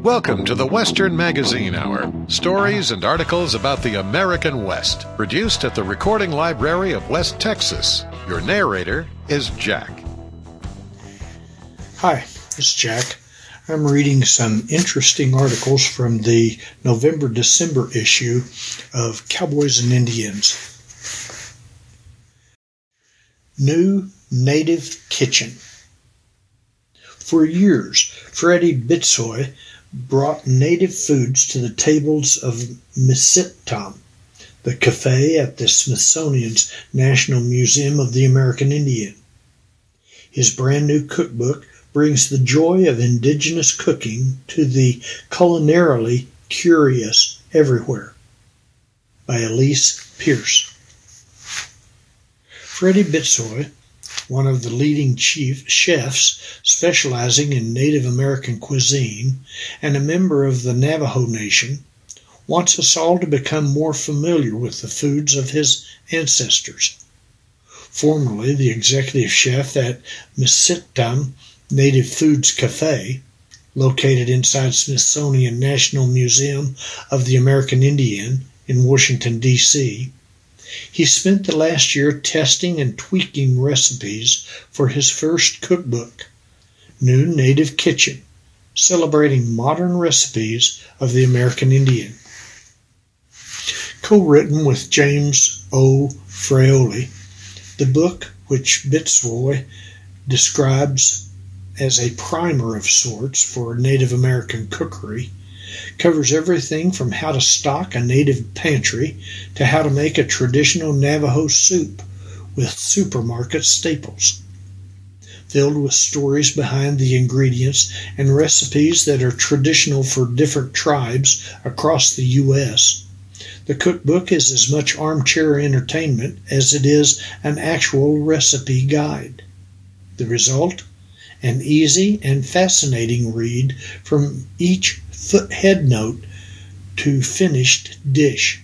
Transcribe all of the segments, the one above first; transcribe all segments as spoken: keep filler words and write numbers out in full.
Welcome to the Western Magazine Hour. Stories and articles about the American West. Produced at the Recording Library of West Texas. Your narrator is Jack. Hi, it's Jack. I'm reading some interesting articles from the November-December issue of Cowboys and Indians. New Native Kitchen. For years, Freddie Bitsoy brought native foods to the tables of Misittam, the cafe at the Smithsonian's National Museum of the American Indian. His brand new cookbook brings the joy of indigenous cooking to the culinarily curious everywhere. By Elise Pierce. Freddie Bitsoy, one of the leading chief chefs specializing in Native American cuisine and a member of the Navajo Nation, wants us all to become more familiar with the foods of his ancestors. Formerly the executive chef at Misittam Native Foods Cafe, located inside Smithsonian National Museum of the American Indian in Washington, D C, he spent the last year testing and tweaking recipes for his first cookbook, New Native Kitchen, celebrating modern recipes of the American Indian. Co-written with James O. Fraioli, the book, which Bitsoy describes as a primer of sorts for Native American cookery, covers everything from how to stock a native pantry to how to make a traditional Navajo soup with supermarket staples. Filled with stories behind the ingredients and recipes that are traditional for different tribes across the U S, the cookbook is as much armchair entertainment as it is an actual recipe guide. The result? An easy and fascinating read from each foot head note to finished dish.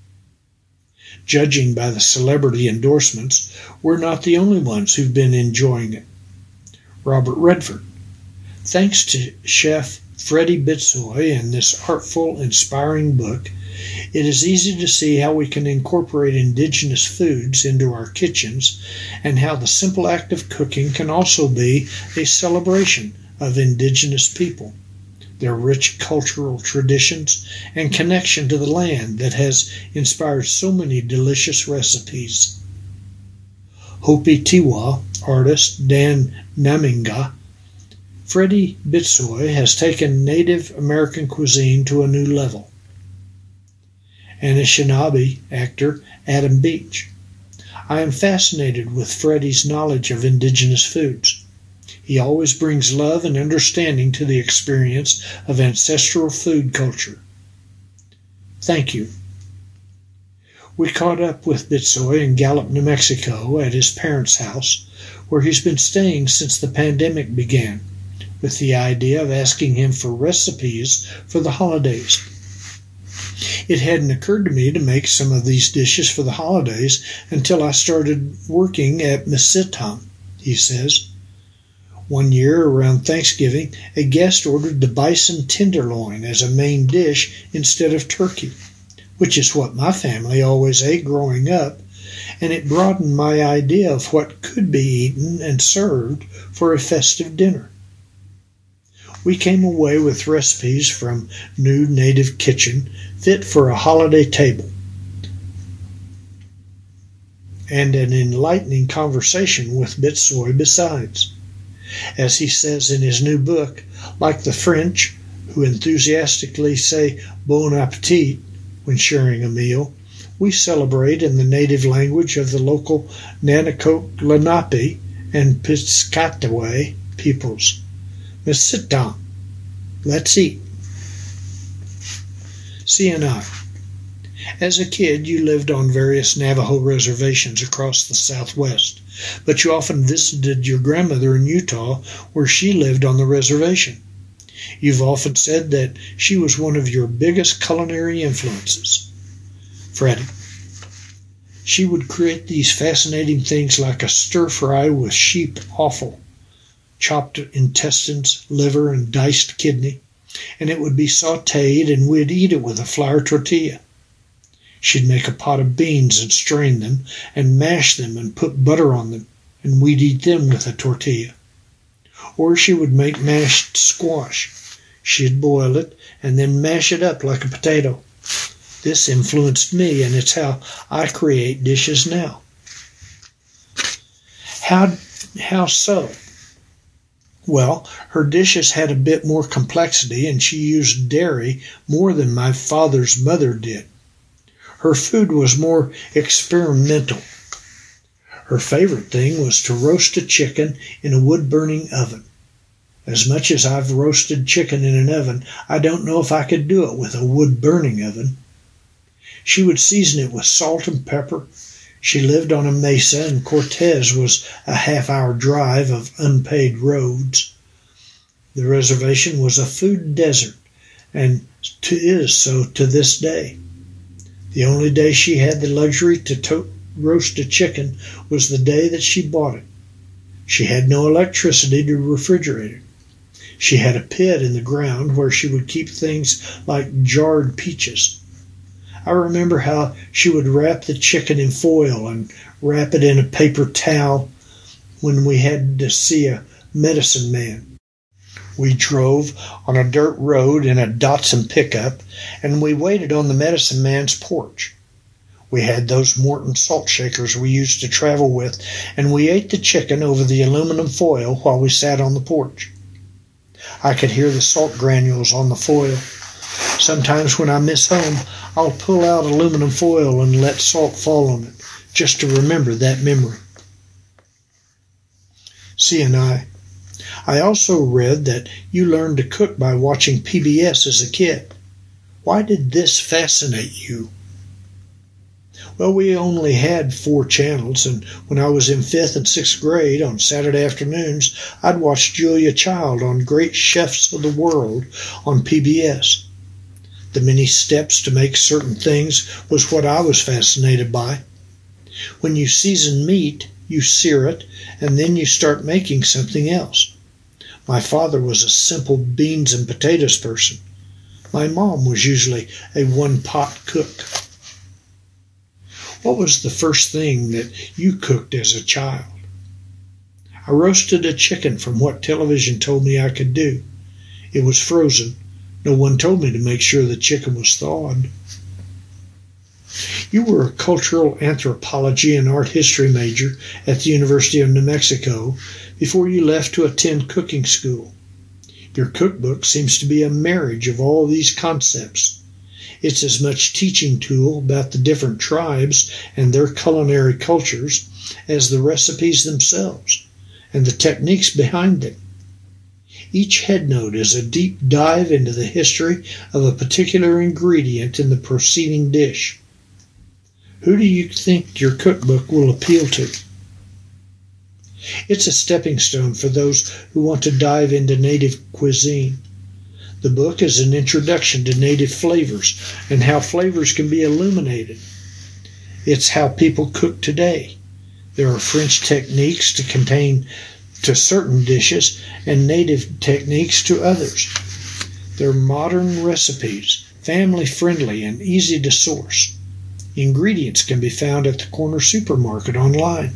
Judging by the celebrity endorsements, we're not the only ones who've been enjoying it. Robert Redford. Thanks to Chef Freddie Bitsoy and this artful, inspiring book, it is easy to see how we can incorporate indigenous foods into our kitchens and how the simple act of cooking can also be a celebration of indigenous people, their rich cultural traditions, and connection to the land that has inspired so many delicious recipes. Hopi Tiwa artist Dan Naminga. Freddie Bitsoy has taken Native American cuisine to a new level. Anishinaabe actor Adam Beach. I am fascinated with Freddie's knowledge of indigenous foods. He always brings love and understanding to the experience of ancestral food culture. Thank you. We caught up with Bitsoy in Gallup, New Mexico at his parents' house, where he's been staying since the pandemic began, with the idea of asking him for recipes for the holidays. It hadn't occurred to me to make some of these dishes for the holidays until I started working at Misittam, he says. One year around Thanksgiving, a guest ordered the bison tenderloin as a main dish instead of turkey, which is what my family always ate growing up, and it broadened my idea of what could be eaten and served for a festive dinner. We came away with recipes from New Native Kitchen fit for a holiday table, and an enlightening conversation with Bitsoy besides. As he says in his new book, like the French, who enthusiastically say bon appetit when sharing a meal, we celebrate in the native language of the local Nanticoke, Lenape, and Piscataway peoples. Misittam. Let's eat. C N I. As a kid, you lived on various Navajo reservations across the Southwest, but you often visited your grandmother in Utah, where she lived on the reservation. You've often said that she was one of your biggest culinary influences. Freddie. She would create these fascinating things like a stir-fry with sheep offal, chopped intestines, liver, and diced kidney, and it would be sautéed, and we'd eat it with a flour tortilla. She'd make a pot of beans and strain them and mash them and put butter on them, and we'd eat them with a tortilla. Or she would make mashed squash. She'd boil it and then mash it up like a potato. This influenced me, and it's how I create dishes now. How, how so? Well, her dishes had a bit more complexity, and she used dairy more than my father's mother did. Her food was more experimental. Her favorite thing was to roast a chicken in a wood-burning oven. As much as I've roasted chicken in an oven, I don't know if I could do it with a wood-burning oven. She would season it with salt and pepper. She lived on a mesa, and Cortez was a half-hour drive of unpaved roads. The reservation was a food desert, and to, is so to this day. The only day she had the luxury to to- roast a chicken was the day that she bought it. She had no electricity to refrigerate it. She had a pit in the ground where she would keep things like jarred peaches. I remember how she would wrap the chicken in foil and wrap it in a paper towel when we had to see a medicine man. We drove on a dirt road in a Datsun pickup, and we waited on the medicine man's porch. We had those Morton salt shakers we used to travel with, and we ate the chicken over the aluminum foil while we sat on the porch. I could hear the salt granules on the foil. Sometimes when I miss home, I'll pull out aluminum foil and let salt fall on it, just to remember that memory. C and I. I also read that you learned to cook by watching P B S as a kid. Why did this fascinate you? Well, we only had four channels, and when I was in fifth and sixth grade on Saturday afternoons, I'd watch Julia Child on Great Chefs of the World on P B S. The many steps to make certain things was what I was fascinated by. When you season meat, you sear it, and then you start making something else. My father was a simple beans and potatoes person. My mom was usually a one-pot cook. What was the first thing that you cooked as a child? I roasted a chicken from what television told me I could do. It was frozen. No one told me to make sure the chicken was thawed. You were a cultural anthropology and art history major at the University of New Mexico before you left to attend cooking school. Your cookbook seems to be a marriage of all these concepts. It's as much teaching tool about the different tribes and their culinary cultures as the recipes themselves and the techniques behind them. Each headnote is a deep dive into the history of a particular ingredient in the preceding dish. Who do you think your cookbook will appeal to? It's a stepping stone for those who want to dive into native cuisine. The book is an introduction to native flavors and how flavors can be illuminated. It's how people cook today. There are French techniques to contain to certain dishes and native techniques to others. They're modern recipes, family-friendly and easy to source. Ingredients can be found at the corner supermarket online.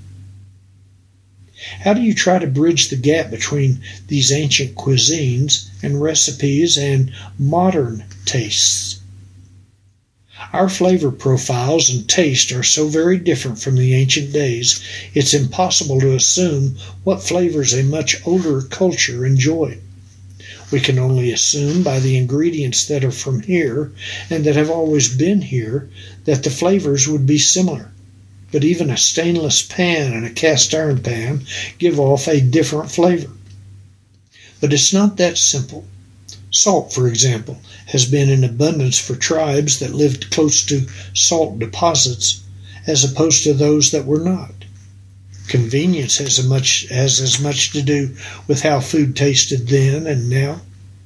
How do you try to bridge the gap between these ancient cuisines and recipes and modern tastes? Our flavor profiles and taste are so very different from the ancient days, it's impossible to assume what flavors a much older culture enjoyed. We can only assume by the ingredients that are from here and that have always been here that the flavors would be similar. But even a stainless pan and a cast iron pan give off a different flavor. But it's not that simple. Salt, for example, has been in abundance for tribes that lived close to salt deposits as opposed to those that were not. Convenience has, a much, has as much to do with how food tasted then and now.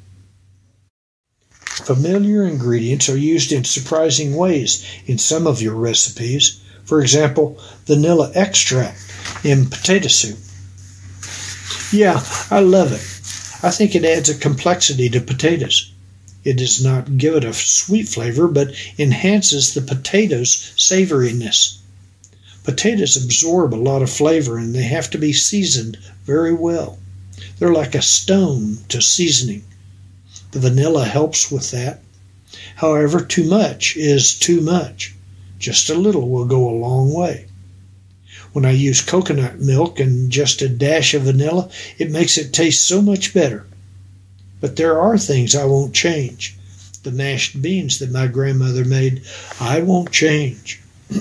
Familiar ingredients are used in surprising ways in some of your recipes. For example, vanilla extract in potato soup. Yeah, I love it. I think it adds a complexity to potatoes. It does not give it a sweet flavor, but enhances the potatoes' savoriness. Potatoes absorb a lot of flavor, and they have to be seasoned very well. They're like a stone to seasoning. The vanilla helps with that. However, too much is too much. Just a little will go a long way. When I use coconut milk and just a dash of vanilla, it makes it taste so much better. But there are things I won't change. The mashed beans that my grandmother made, I won't change.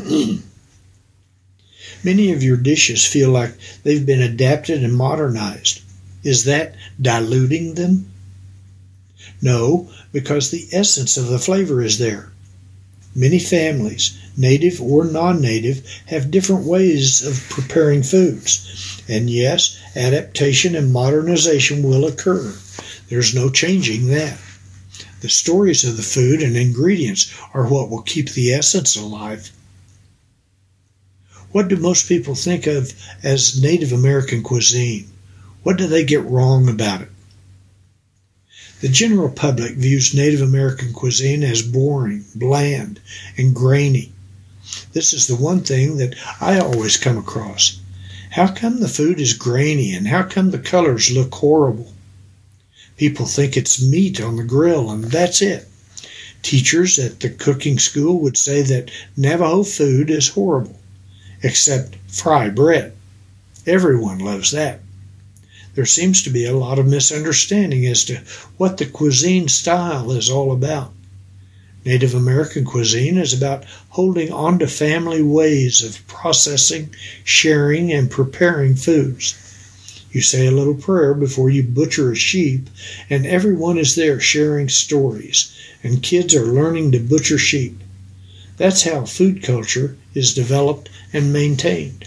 Many of your dishes feel like they've been adapted and modernized. Is that diluting them? No, because the essence of the flavor is there. Many families, native or non-native, have different ways of preparing foods. And yes, adaptation and modernization will occur. There's no changing that. The stories of the food and ingredients are what will keep the essence alive. What do most people think of as Native American cuisine? What do they get wrong about it? The general public views Native American cuisine as boring, bland, and grainy. This is the one thing that I always come across. How come the food is grainy, and how come the colors look horrible? People think it's meat on the grill, and that's it. Teachers at the cooking school would say that Navajo food is horrible, except fry bread. Everyone loves that. There seems to be a lot of misunderstanding as to what the cuisine style is all about. Native American cuisine is about holding on to family ways of processing, sharing, and preparing foods. You say a little prayer before you butcher a sheep, and everyone is there sharing stories, and kids are learning to butcher sheep. That's how food culture is developed and maintained.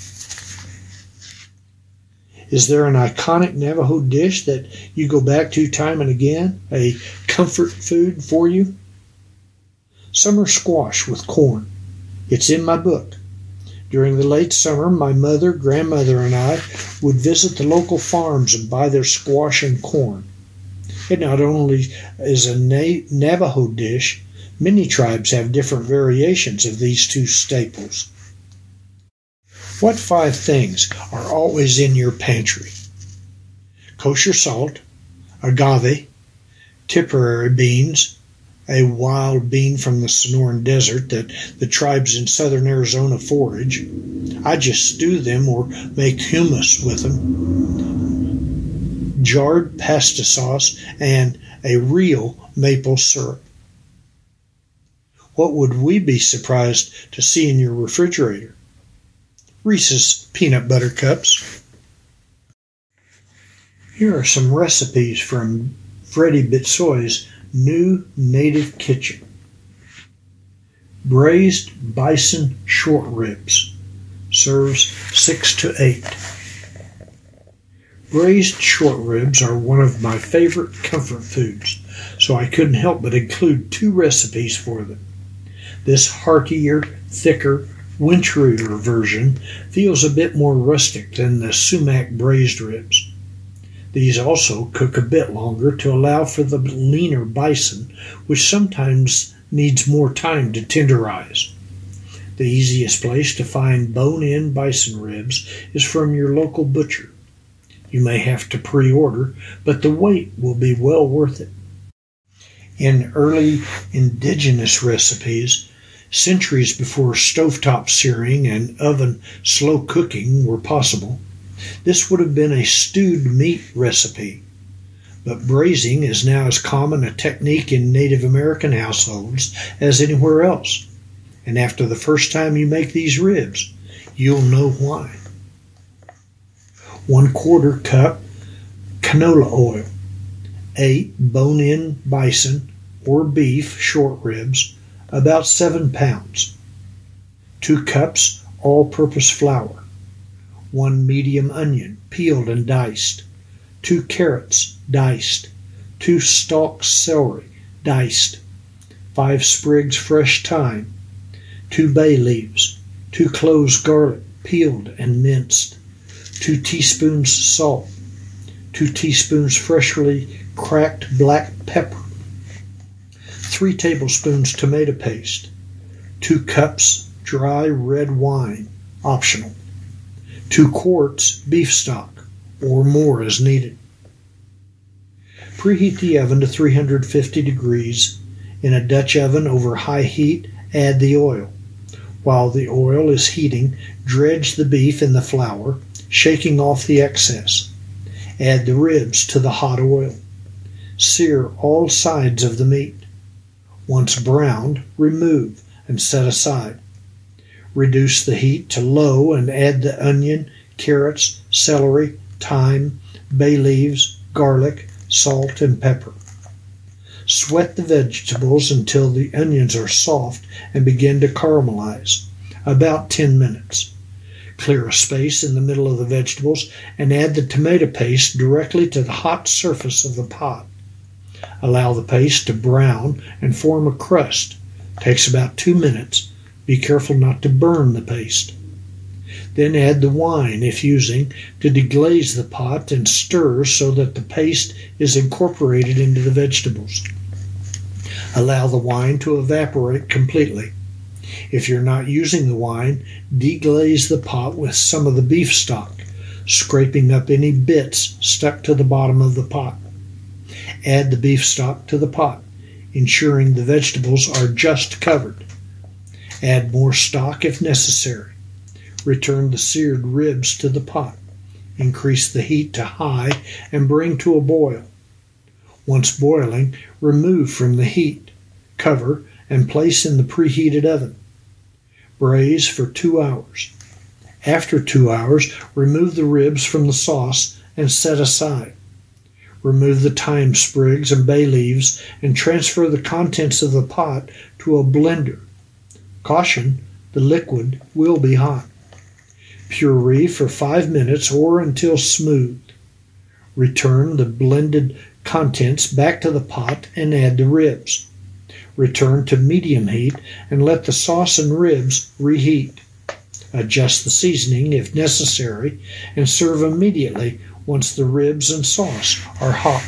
Is there an iconic Navajo dish that you go back to time and again, a comfort food for you? Summer squash with corn. It's in my book. During the late summer, my mother, grandmother, and I would visit the local farms and buy their squash and corn. It not only is a Na- Navajo dish, many tribes have different variations of these two staples. What five things are always in your pantry? Kosher salt, agave, Tipperary beans, a wild bean from the Sonoran Desert that the tribes in southern Arizona forage. I just stew them or make hummus with them. Jarred pasta sauce and a real maple syrup. What would we be surprised to see in your refrigerator? Reese's Peanut Butter Cups. Here are some recipes from Freddie Bitsoy's New Native Kitchen. Braised bison short ribs. Serves six to eight. Braised short ribs are one of my favorite comfort foods, so I couldn't help but include two recipes for them. This heartier, thicker, winterier version feels a bit more rustic than the sumac braised ribs. These also cook a bit longer to allow for the leaner bison, which sometimes needs more time to tenderize. The easiest place to find bone-in bison ribs is from your local butcher. You may have to pre-order, but the wait will be well worth it. In early indigenous recipes, centuries before stovetop searing and oven slow cooking were possible, this would have been a stewed meat recipe. But braising is now as common a technique in Native American households as anywhere else. And after the first time you make these ribs, you'll know why. One quarter cup canola oil, eight bone-in bison or beef short ribs, about seven pounds. Two cups all-purpose flour. One medium onion, peeled and diced. Two carrots, diced. Two stalks celery, diced. Five sprigs fresh thyme. Two bay leaves. Two cloves garlic, peeled and minced. Two teaspoons salt. two teaspoons freshly cracked black pepper, three tablespoons tomato paste, two cups dry red wine, optional, two quarts beef stock, or more as needed. Preheat the oven to three hundred fifty degrees. In a Dutch oven over high heat, add the oil. While the oil is heating, dredge the beef in the flour, shaking off the excess. Add the ribs to the hot oil. Sear all sides of the meat. Once browned, remove and set aside. Reduce the heat to low and add the onion, carrots, celery, thyme, bay leaves, garlic, salt, and pepper. Sweat the vegetables until the onions are soft and begin to caramelize, about ten minutes. Clear a space in the middle of the vegetables and add the tomato paste directly to the hot surface of the pot. Allow the paste to brown and form a crust. Takes about two minutes. Be careful not to burn the paste. Then add the wine, if using, to deglaze the pot and stir so that the paste is incorporated into the vegetables. Allow the wine to evaporate completely. If you're not using the wine, deglaze the pot with some of the beef stock, scraping up any bits stuck to the bottom of the pot. Add the beef stock to the pot, ensuring the vegetables are just covered. Add more stock if necessary. Return the seared ribs to the pot. Increase the heat to high and bring to a boil. Once boiling, remove from the heat, cover, and place in the preheated oven. Braise for two hours. After two hours, remove the ribs from the sauce and set aside. Remove the thyme sprigs and bay leaves and transfer the contents of the pot to a blender. Caution, the liquid will be hot. Puree for five minutes or until smooth. Return the blended contents back to the pot and add the ribs. Return to medium heat and let the sauce and ribs reheat. Adjust the seasoning if necessary and serve immediately once the ribs and sauce are hot.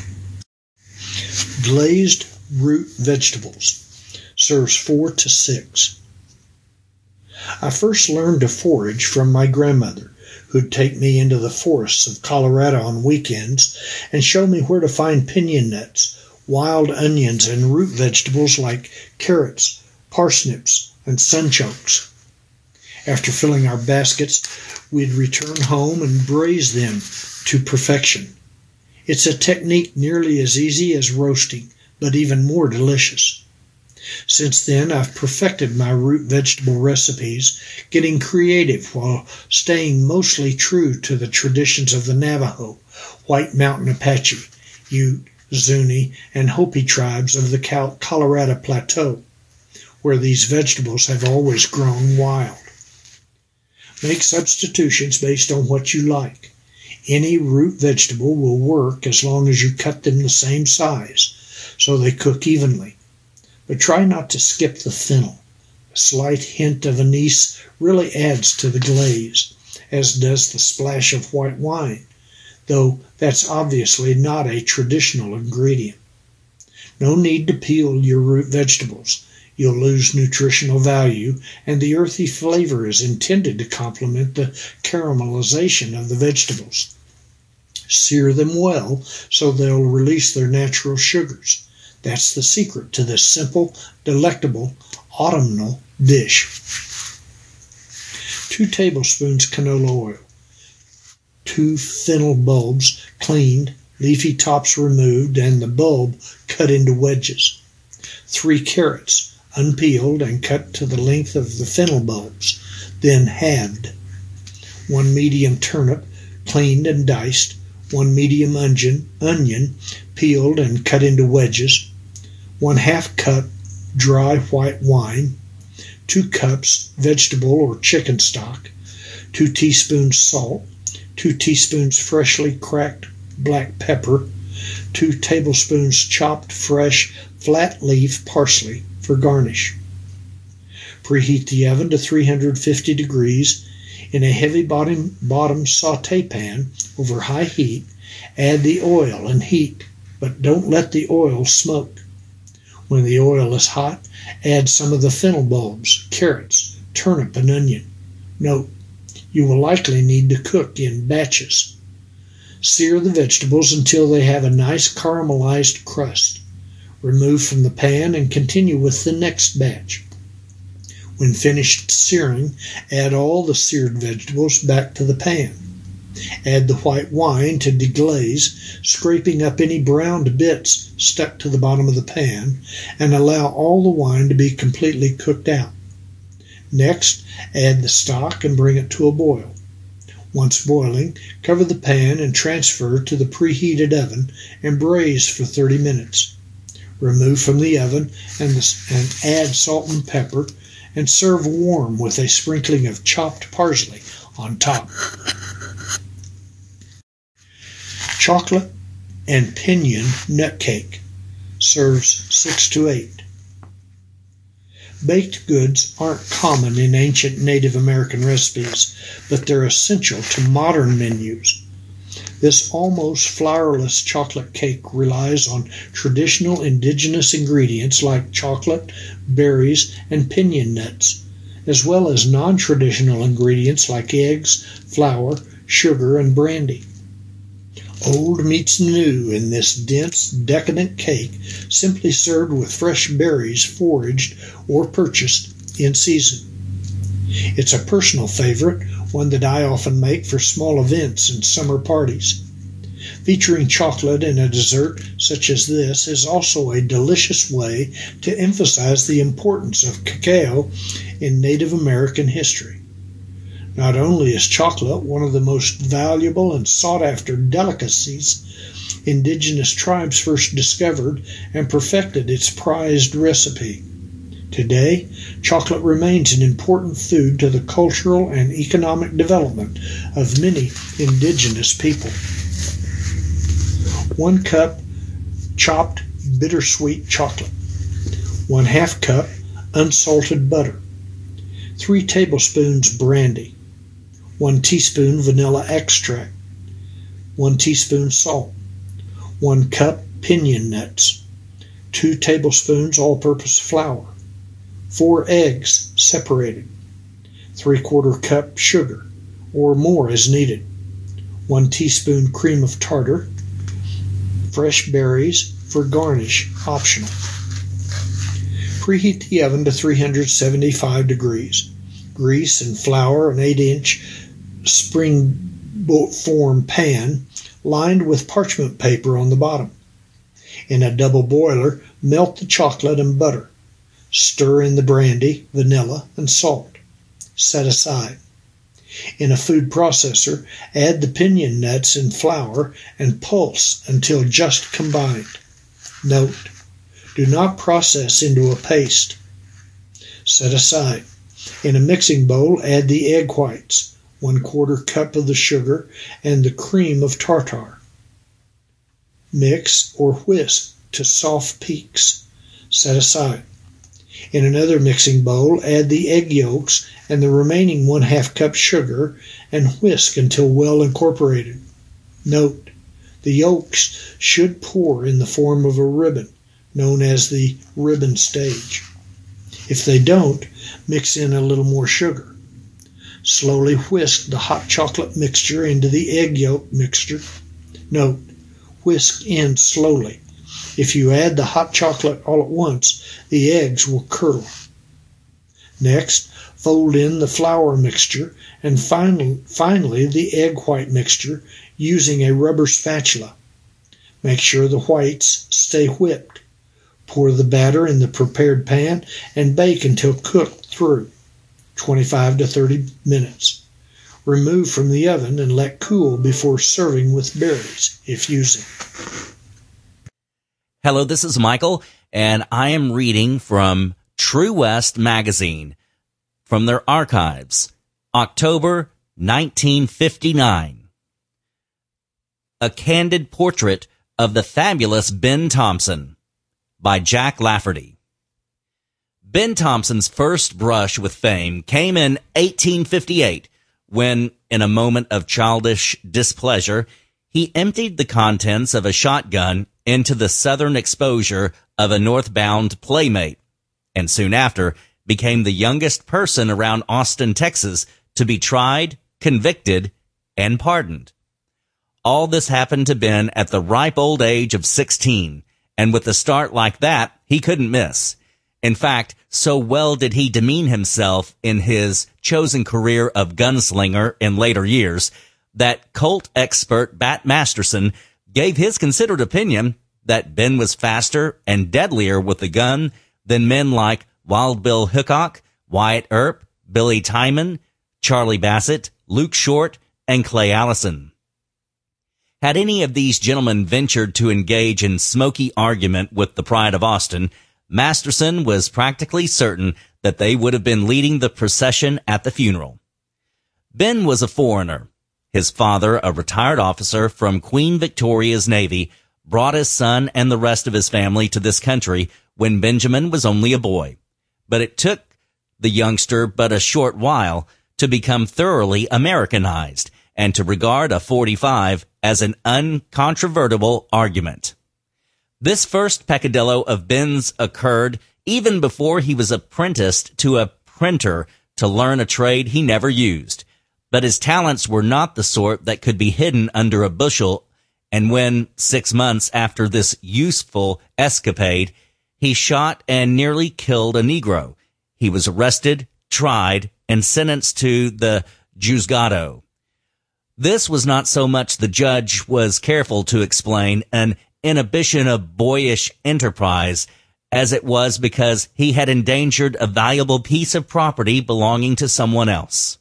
Glazed root vegetables. Serves four to six. I first learned to forage from my grandmother, who'd take me into the forests of Colorado on weekends and show me where to find piñon nuts, wild onions, and root vegetables like carrots, parsnips, and sunchokes. After filling our baskets, we'd return home and braise them to perfection. It's a technique nearly as easy as roasting, but even more delicious. Since then, I've perfected my root vegetable recipes, getting creative while staying mostly true to the traditions of the Navajo, White Mountain Apache, Ute, Zuni, and Hopi tribes of the Colorado Plateau, where these vegetables have always grown wild. Make substitutions based on what you like. Any root vegetable will work as long as you cut them the same size, so they cook evenly. But try not to skip the fennel. A slight hint of anise really adds to the glaze, as does the splash of white wine, though that's obviously not a traditional ingredient. No need to peel your root vegetables. You'll lose nutritional value, and the earthy flavor is intended to complement the caramelization of the vegetables. Sear them well so they'll release their natural sugars. That's the secret to this simple, delectable, autumnal dish. Two tablespoons canola oil. Two fennel bulbs cleaned, leafy tops removed, and the bulb cut into wedges. Three carrots, unpeeled and cut to the length of the fennel bulbs, then halved. One medium turnip, cleaned and diced. One medium onion, onion, peeled and cut into wedges. One half cup dry white wine, two cups vegetable or chicken stock, two teaspoons salt, two teaspoons freshly cracked black pepper, two tablespoons chopped fresh flat leaf parsley for garnish. Preheat the oven to three hundred fifty degrees. In a heavy bottom, bottom saute pan over high heat, Add the oil and heat, but don't let the oil smoke. When the oil is hot, add some of the fennel bulbs, carrots, turnip, and onion. Note, you will likely need to cook in batches. Sear the vegetables until they have a nice caramelized crust. Remove from the pan and continue with the next batch. When finished searing, add all the seared vegetables back to the pan. Add the white wine to deglaze, scraping up any browned bits stuck to the bottom of the pan, and allow all the wine to be completely cooked out. Next, add the stock and bring it to a boil. Once boiling, cover the pan and transfer to the preheated oven and braise for thirty minutes. Remove from the oven and, the, and add salt and pepper and serve warm with a sprinkling of chopped parsley on top. Chocolate and Pinyon Nut Cake serves six to eight. Baked goods aren't common in ancient Native American recipes, but they're essential to modern menus. This almost flourless chocolate cake relies on traditional indigenous ingredients like chocolate, berries, and pinyon nuts, as well as non-traditional ingredients like eggs, flour, sugar, and brandy. Old meets new in this dense, decadent cake, simply served with fresh berries foraged or purchased in season. It's a personal favorite, one that I often make for small events and summer parties. Featuring chocolate in a dessert such as this is also a delicious way to emphasize the importance of cacao in Native American history. Not only is chocolate one of the most valuable and sought-after delicacies, indigenous tribes first discovered and perfected its prized recipe. Today, chocolate remains an important food to the cultural and economic development of many indigenous people. One cup chopped bittersweet chocolate. One half cup unsalted butter. Three tablespoons brandy. One teaspoon vanilla extract. One teaspoon salt. One cup pinyon nuts. Two tablespoons all-purpose flour. Four eggs separated. Three-quarter cup sugar, or more as needed. One teaspoon cream of tartar. Fresh berries for garnish, optional. Preheat the oven to three hundred seventy-five degrees. Grease and flour an eight inch spring-form pan lined with parchment paper on the bottom. In a double boiler, melt the chocolate and butter. Stir in the brandy, vanilla, and salt. Set aside. In a food processor, add the pinyon nuts and flour and pulse until just combined. Note, do not process into a paste. Set aside. In a mixing bowl, add the egg whites, one quarter cup of the sugar, and the cream of tartar. Mix or whisk to soft peaks. Set aside. In another mixing bowl, add the egg yolks and the remaining one half cup sugar and whisk until well incorporated. Note, the yolks should pour in the form of a ribbon, known as the ribbon stage. If they don't, mix in a little more sugar. Slowly whisk the hot chocolate mixture into the egg yolk mixture. Note, whisk in slowly. If you add the hot chocolate all at once, the eggs will curdle. Next, fold in the flour mixture and finally, finally the egg white mixture using a rubber spatula. Make sure the whites stay whipped. Pour the batter in the prepared pan and bake until cooked through, twenty-five to thirty minutes. Remove from the oven and let cool before serving with berries, if using. Hello, this is Michael, and I am reading from True West Magazine, from their archives, October nineteen fifty-nine. A Candid Portrait of the Fabulous Ben Thompson by Jack Lafferty. Ben Thompson's first brush with fame came in eighteen fifty-eight when, in a moment of childish displeasure, he emptied the contents of a shotgun into the southern exposure of a northbound Playmate, and soon after became the youngest person around Austin, Texas, to be tried, convicted, and pardoned. All this happened to Ben at the ripe old age of sixteen, and with a start like that, he couldn't miss. In fact, so well did he demean himself in his chosen career of gunslinger in later years that Colt expert Bat Masterson gave his considered opinion that Ben was faster and deadlier with the gun than men like Wild Bill Hickok, Wyatt Earp, Billy Timon, Charlie Bassett, Luke Short, and Clay Allison. Had any of these gentlemen ventured to engage in smoky argument with the Pride of Austin, Masterson was practically certain that they would have been leading the procession at the funeral. Ben was a foreigner. His father, a retired officer from Queen Victoria's Navy, brought his son and the rest of his family to this country when Benjamin was only a boy. But it took the youngster but a short while to become thoroughly Americanized and to regard a forty-five as an uncontrovertible argument. This first peccadillo of Ben's occurred even before he was apprenticed to a printer to learn a trade he never used. But his talents were not the sort that could be hidden under a bushel, and when, six months after this useful escapade, he shot and nearly killed a Negro, he was arrested, tried, and sentenced to the juzgado. This was not so much, the judge was careful to explain, an inhibition of boyish enterprise, as it was because he had endangered a valuable piece of property belonging to someone else.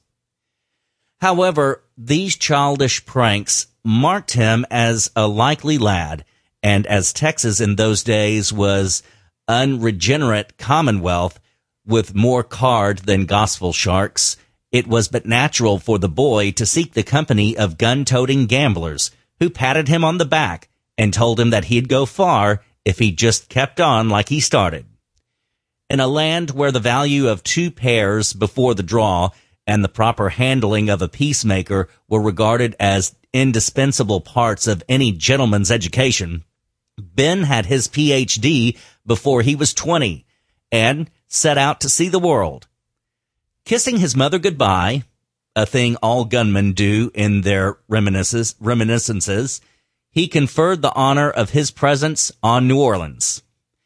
However, these childish pranks marked him as a likely lad, and as Texas in those days was unregenerate commonwealth with more card than gospel sharks, it was but natural for the boy to seek the company of gun-toting gamblers who patted him on the back and told him that he'd go far if he just kept on like he started. In a land where the value of two pairs before the draw and the proper handling of a peacemaker were regarded as indispensable parts of any gentleman's education, Ben had his P H D before he was twenty and set out to see the world. Kissing his mother goodbye, a thing all gunmen do in their reminiscences, reminiscences, he conferred the honor of his presence on New Orleans.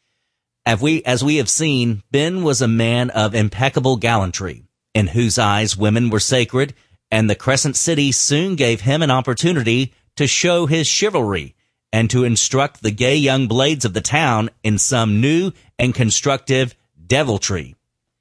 As we, as we have seen, Ben was a man of impeccable gallantry, in whose eyes women were sacred, and the Crescent City soon gave him an opportunity to show his chivalry and to instruct the gay young blades of the town in some new and constructive deviltry.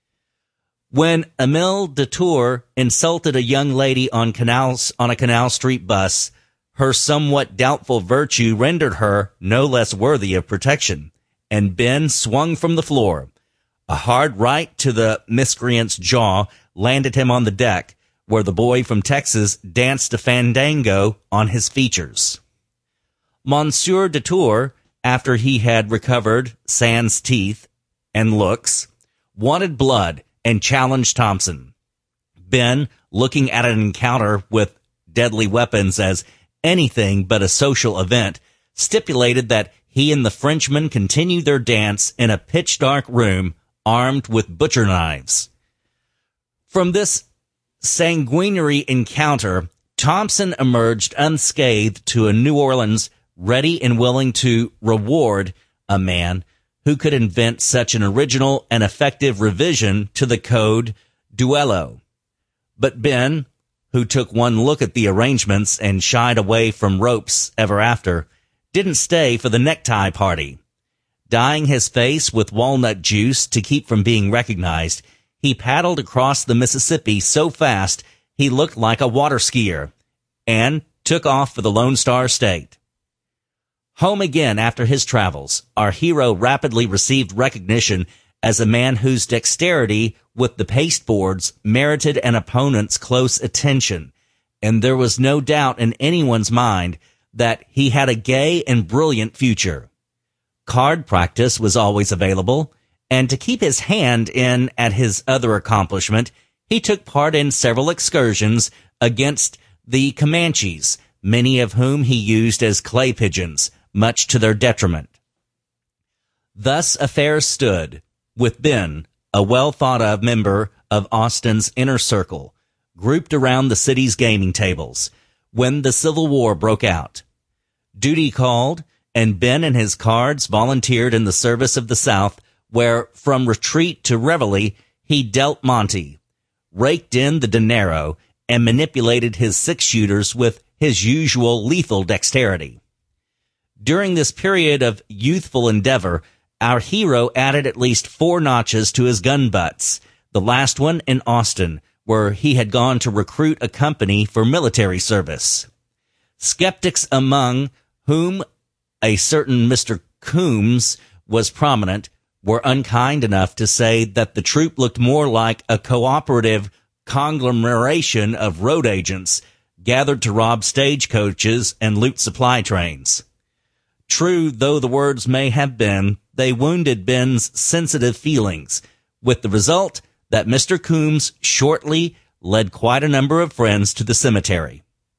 When Emile Detour insulted a young lady on canals on a Canal Street bus, her somewhat doubtful virtue rendered her no less worthy of protection, and Ben swung from the floor. A hard right to the miscreant's jaw landed him on the deck, where the boy from Texas danced a fandango on his features. Monsieur Detour, after he had recovered sans teeth and looks, wanted blood and challenged Thompson. Ben, looking at an encounter with deadly weapons as anything but a social event, stipulated that he and the Frenchman continue their dance in a pitch-dark room armed with butcher knives. From this sanguinary encounter, Thompson emerged unscathed to a New Orleans ready and willing to reward a man who could invent such an original and effective revision to the code duello. But Ben, who took one look at the arrangements and shied away from ropes ever after, didn't stay for the necktie party. Dyeing his face with walnut juice to keep from being recognized, he paddled across the Mississippi so fast he looked like a water skier, and took off for the Lone Star State. Home again after his travels, our hero rapidly received recognition as a man whose dexterity with the pasteboards merited an opponent's close attention, and there was no doubt in anyone's mind that he had a gay and brilliant future. Card practice was always available, and to keep his hand in at his other accomplishment, he took part in several excursions against the Comanches, many of whom he used as clay pigeons, much to their detriment. Thus affairs stood, with Ben, a well-thought-of member of Austin's inner circle, grouped around the city's gaming tables, when the Civil War broke out. Duty called, and Ben and his cards volunteered in the service of the South, where, from retreat to reveille, he dealt Monte, raked in the dinero, and manipulated his six-shooters with his usual lethal dexterity. During this period of youthful endeavor, our hero added at least four notches to his gun butts, the last one in Austin, where he had gone to recruit a company for military service. Skeptics, among whom a certain Mister Coombs was prominent, were unkind enough to say that the troop looked more like a cooperative conglomeration of road agents gathered to rob stagecoaches and loot supply trains. True though the words may have been, they wounded Ben's sensitive feelings, with the result that Mister Coombs shortly led quite a number of friends to the cemetery.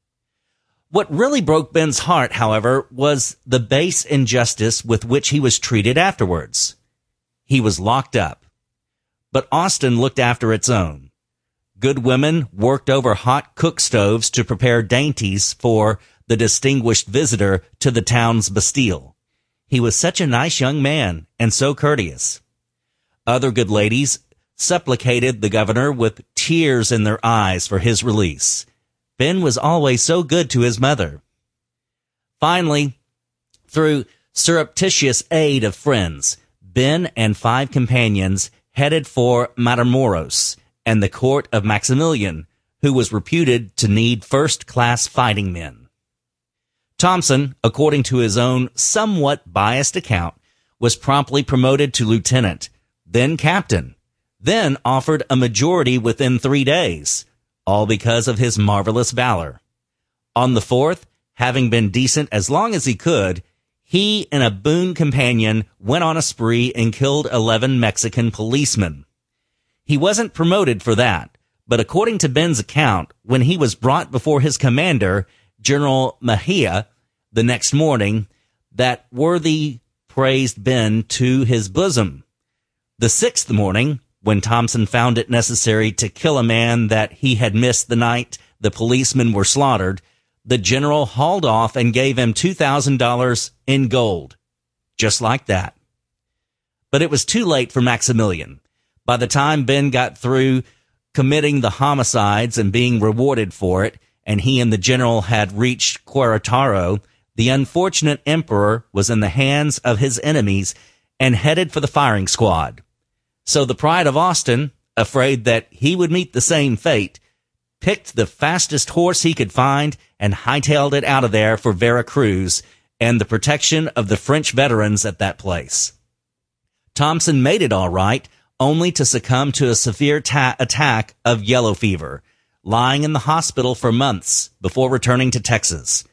What really broke Ben's heart, however, was the base injustice with which he was treated afterwards. He was locked up. But Austin looked after its own. Good women worked over hot cook stoves to prepare dainties for the distinguished visitor to the town's Bastille. He was such a nice young man, and so courteous. Other good ladies supplicated the governor with tears in their eyes for his release. Ben was always so good to his mother. Finally, through surreptitious aid of friends, Ben and five companions headed for Matamoros and the court of Maximilian, who was reputed to need first-class fighting men. Thompson, according to his own somewhat biased account, was promptly promoted to lieutenant, then captain, then offered a majority within three days, all because of his marvelous valor. On the fourth, having been decent as long as he could, he and a boon companion went on a spree and killed eleven Mexican policemen. He wasn't promoted for that, but according to Ben's account, when he was brought before his commander, General Mejia, the next morning, that worthy praised Ben to his bosom. The sixth morning, when Thompson found it necessary to kill a man that he had missed the night the policemen were slaughtered, the general hauled off and gave him two thousand dollars in gold. Just like that. But it was too late for Maximilian. By the time Ben got through committing the homicides and being rewarded for it, and he and the general had reached Querétaro, the unfortunate emperor was in the hands of his enemies and headed for the firing squad. So the pride of Austin, afraid that he would meet the same fate, picked the fastest horse he could find and hightailed it out of there for Veracruz and the protection of the French veterans at that place. Thompson made it all right, only to succumb to a severe ta- attack of yellow fever, lying in the hospital for months before returning to Texas.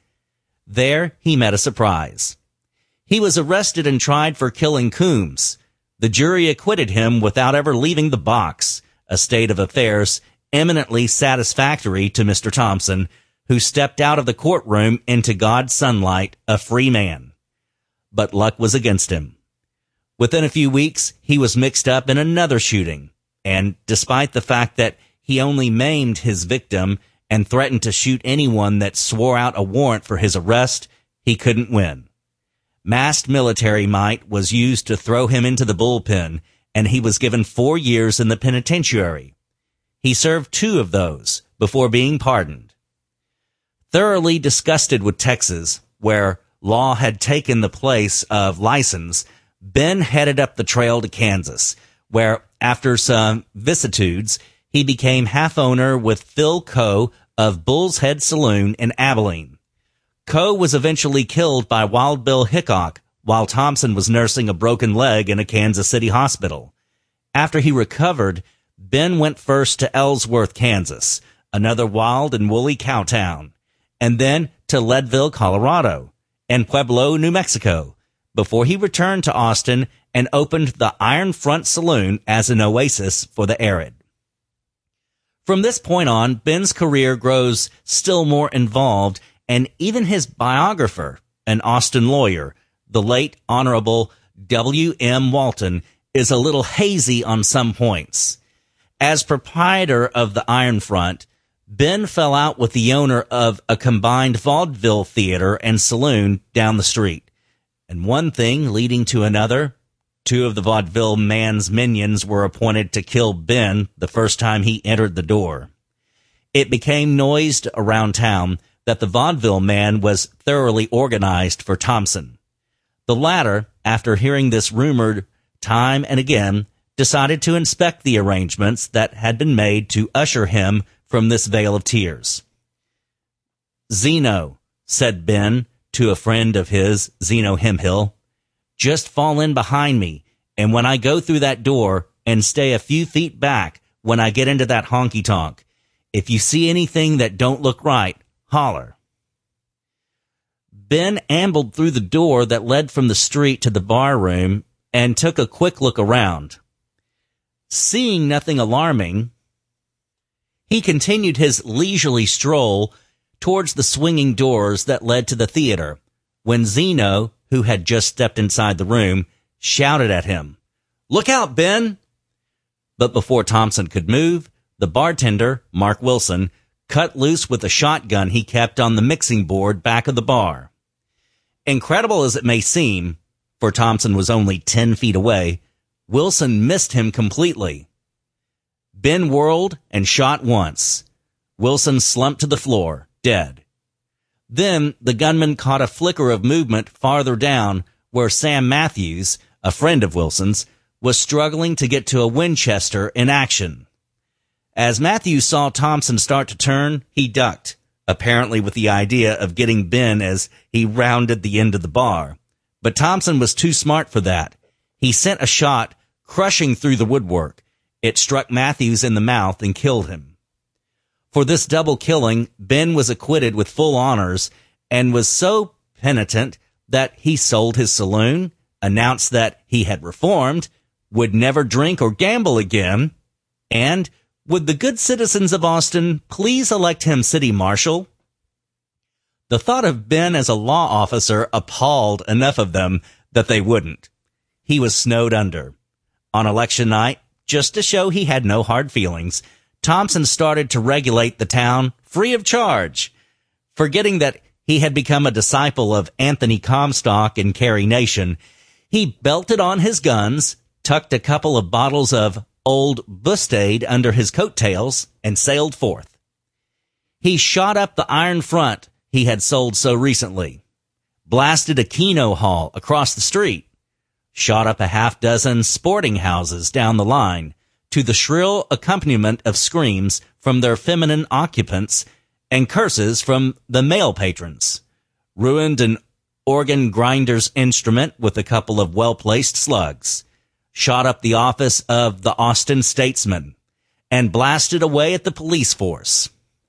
There he met a surprise. He was arrested and tried for killing Coombs. The jury acquitted him without ever leaving the box, a state of affairs eminently satisfactory to Mister Thompson, who stepped out of the courtroom into God's sunlight, a free man. But luck was against him. Within a few weeks, he was mixed up in another shooting, and despite the fact that he only maimed his victim and threatened to shoot anyone that swore out a warrant for his arrest, he couldn't win. Massed military might was used to throw him into the bullpen, and he was given four years in the penitentiary. He served two of those before being pardoned. Thoroughly disgusted with Texas, where law had taken the place of license, Ben headed up the trail to Kansas, where, after some vicissitudes, he became half-owner with Phil Coe of Bull's Head Saloon in Abilene. Coe was eventually killed by Wild Bill Hickok while Thompson was nursing a broken leg in a Kansas City hospital. After he recovered, Ben went first to Ellsworth, Kansas, another wild and woolly cow town, and then to Leadville, Colorado, and Pueblo, New Mexico, before he returned to Austin and opened the Iron Front Saloon as an oasis for the arid. From this point on, Ben's career grows still more involved, and even his biographer, an Austin lawyer, the late Honorable W M Walton, is a little hazy on some points. As proprietor of the Iron Front, Ben fell out with the owner of a combined vaudeville theater and saloon down the street. And one thing leading to another, two of the vaudeville man's minions were appointed to kill Ben the first time he entered the door. It became noised around town that the vaudeville man was thoroughly organized for Thompson. The latter, after hearing this rumored time and again, decided to inspect the arrangements that had been made to usher him from this vale of tears. "Zeno," said Ben to a friend of his, Zeno Hemhill, "just fall in behind me, and when I go through that door, and stay a few feet back when I get into that honky-tonk, if you see anything that don't look right, holler." Ben ambled through the door that led from the street to the bar room and took a quick look around. Seeing nothing alarming, he continued his leisurely stroll towards the swinging doors that led to the theater, when Zeno, who had just stepped inside the room, shouted at him, "Look out, Ben!" But before Thompson could move, the bartender, Mark Wilson, cut loose with a shotgun he kept on the mixing board back of the bar. Incredible as it may seem, for Thompson was only ten feet away, Wilson missed him completely. Ben whirled and shot once. Wilson slumped to the floor, dead. Then the gunman caught a flicker of movement farther down where Sam Matthews, a friend of Wilson's, was struggling to get to a Winchester in action. As Matthews saw Thompson start to turn, he ducked, apparently with the idea of getting Ben as he rounded the end of the bar. But Thompson was too smart for that. He sent a shot crushing through the woodwork. It struck Matthews in the mouth and killed him. For this double killing, Ben was acquitted with full honors and was so penitent that he sold his saloon, announced that he had reformed, would never drink or gamble again, and would the good citizens of Austin please elect him city marshal? The thought of Ben as a law officer appalled enough of them that they wouldn't. He was snowed under. On election night, just to show he had no hard feelings, Thompson started to regulate the town free of charge. Forgetting that he had become a disciple of Anthony Comstock and Carrie Nation, he belted on his guns, tucked a couple of bottles of Old Bustade under his coattails, and sailed forth. He shot up the Iron Front he had sold so recently, blasted a Keno Hall across the street, shot up a half dozen sporting houses down the line to the shrill accompaniment of screams from their feminine occupants and curses from the male patrons, ruined an organ grinder's instrument with a couple of well-placed slugs, shot up the office of the Austin Statesman, and blasted away at the police force.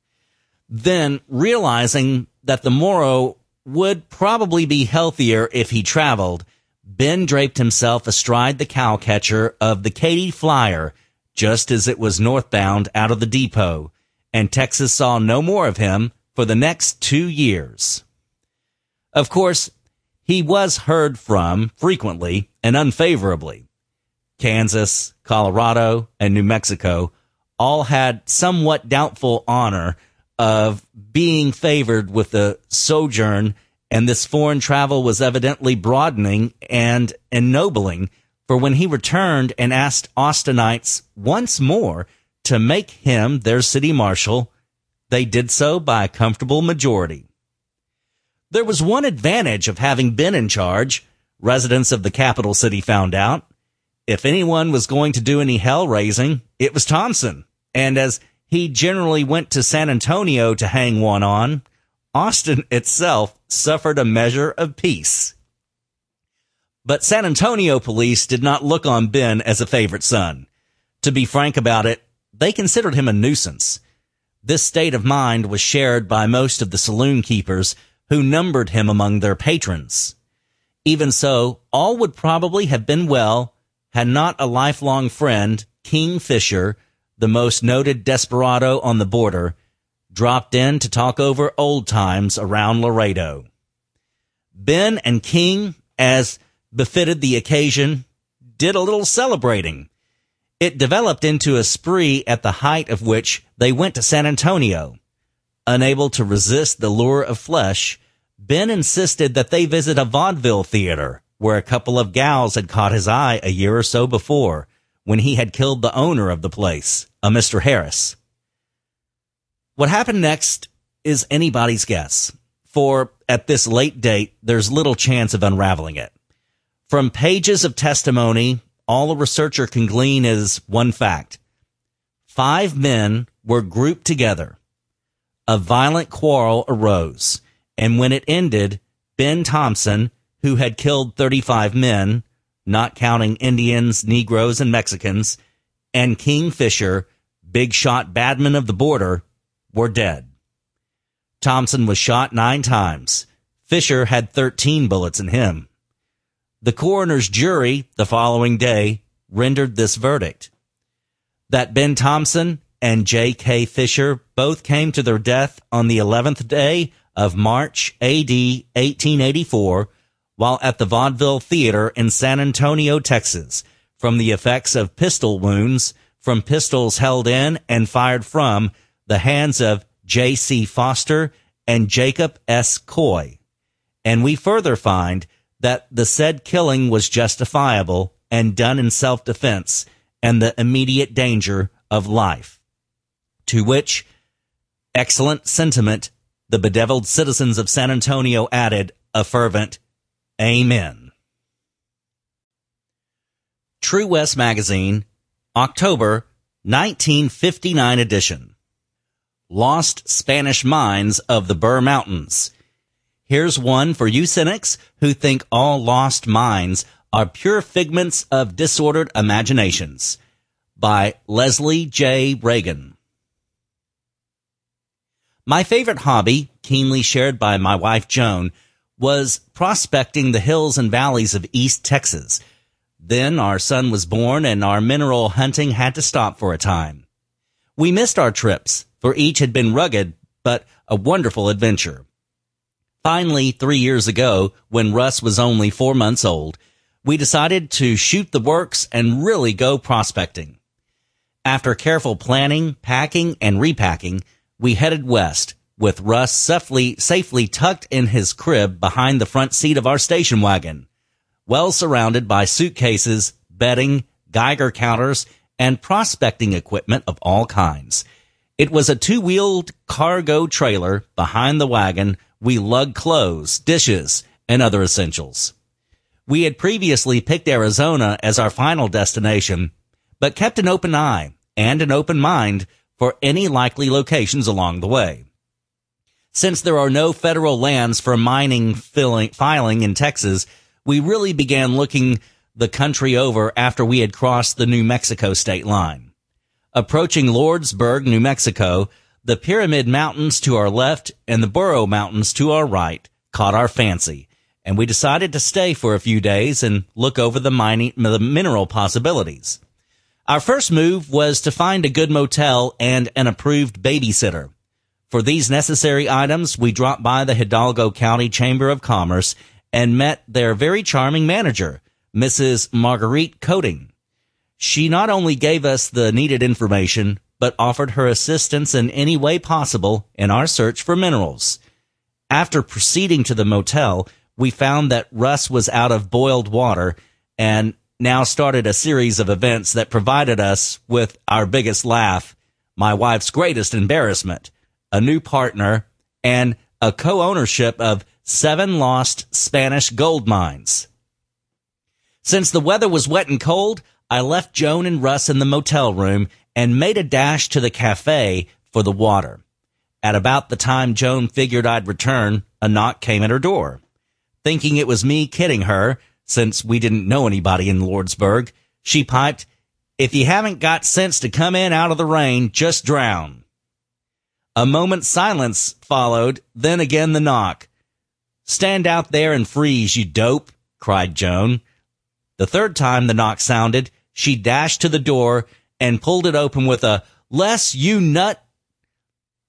Then, realizing that the morrow would probably be healthier if he traveled, Ben draped himself astride the cowcatcher of the Katy Flyer just as it was northbound out of the depot, and Texas saw no more of him for the next two years. Of course, he was heard from frequently and unfavorably. Kansas, Colorado, and New Mexico all had somewhat doubtful honor of being favored with the sojourn, and this foreign travel was evidently broadening and ennobling, for when he returned and asked Austinites once more to make him their city marshal, they did so by a comfortable majority. There was one advantage of having been in charge, residents of the capital city found out. If anyone was going to do any hell-raising, it was Thompson, and as he generally went to San Antonio to hang one on, Austin itself suffered a measure of peace. But San Antonio police did not look on Ben as a favorite son. To be frank about it, they considered him a nuisance. This state of mind was shared by most of the saloon keepers who numbered him among their patrons. Even so, all would probably have been well had not a lifelong friend, King Fisher, the most noted desperado on the border, dropped in to talk over old times around Laredo. Ben and King, as befitted the occasion, did a little celebrating. It developed into a spree at the height of which they went to San Antonio. Unable to resist the lure of flesh, Ben insisted that they visit a vaudeville theater where a couple of gals had caught his eye a year or so before when he had killed the owner of the place, a Mister Harris. What happened next is anybody's guess, for at this late date, there's little chance of unraveling it. From pages of testimony, all a researcher can glean is one fact. Five men were grouped together. A violent quarrel arose, and when it ended, Ben Thompson, who had killed thirty-five men, not counting Indians, Negroes, and Mexicans, and King Fisher, big shot badman of the border, were dead. Thompson was shot nine times. Fisher had thirteen bullets in him. The coroner's jury, the following day, rendered this verdict: that Ben Thompson and J K. Fisher both came to their death on the eleventh day of March, A D eighteen eighty-four, while at the Vaudeville Theater in San Antonio, Texas, from the effects of pistol wounds from pistols held in and fired from the hands of J C. Foster and Jacob S. Coy. And we further find that the said killing was justifiable and done in self-defense and the immediate danger of life. To which excellent sentiment the bedeviled citizens of San Antonio added a fervent Amen. True West Magazine, October nineteen fifty-nine edition. Lost Spanish Mines of the Burr Mountains. Here's one for you cynics who think all lost mines are pure figments of disordered imaginations. By Leslie J. Reagan. My favorite hobby, keenly shared by my wife Joan, was prospecting the hills and valleys of East Texas. Then our son was born and our mineral hunting had to stop for a time. We missed our trips, for each had been rugged, but a wonderful adventure. Finally, three years ago, when Russ was only four months old, we decided to shoot the works and really go prospecting. After careful planning, packing, and repacking, we headed west, with Russ safely, safely tucked in his crib behind the front seat of our station wagon, well surrounded by suitcases, bedding, Geiger counters, and prospecting equipment of all kinds. It was a two-wheeled cargo trailer. Behind the wagon, we lugged clothes, dishes, and other essentials. We had previously picked Arizona as our final destination, but kept an open eye and an open mind for any likely locations along the way. Since there are no federal lands for mining filling, filing in Texas, we really began looking the country over after we had crossed the New Mexico state line. Approaching Lordsburg, New Mexico, the Pyramid Mountains to our left and the Burro Mountains to our right caught our fancy, and we decided to stay for a few days and look over the mining, the mineral possibilities. Our first move was to find a good motel and an approved babysitter. For these necessary items, we dropped by the Hidalgo County Chamber of Commerce and met their very charming manager, Missus Marguerite Coating. She not only gave us the needed information, but offered her assistance in any way possible in our search for minerals. After proceeding to the motel, we found that Russ was out of boiled water and now started a series of events that provided us with our biggest laugh, my wife's greatest embarrassment, a new partner, and a co-ownership of seven lost Spanish gold mines. Since the weather was wet and cold, I left Joan and Russ in the motel room and made a dash to the cafe for the water. At about the time Joan figured I'd return, a knock came at her door. Thinking it was me kidding her, since we didn't know anybody in Lordsburg, she piped, "If you haven't got sense to come in out of the rain, just drown." A moment's silence followed, then again the knock. "Stand out there and freeze, you dope," cried Joan. The third time the knock sounded, she dashed to the door and pulled it open with a, "Les, you nut."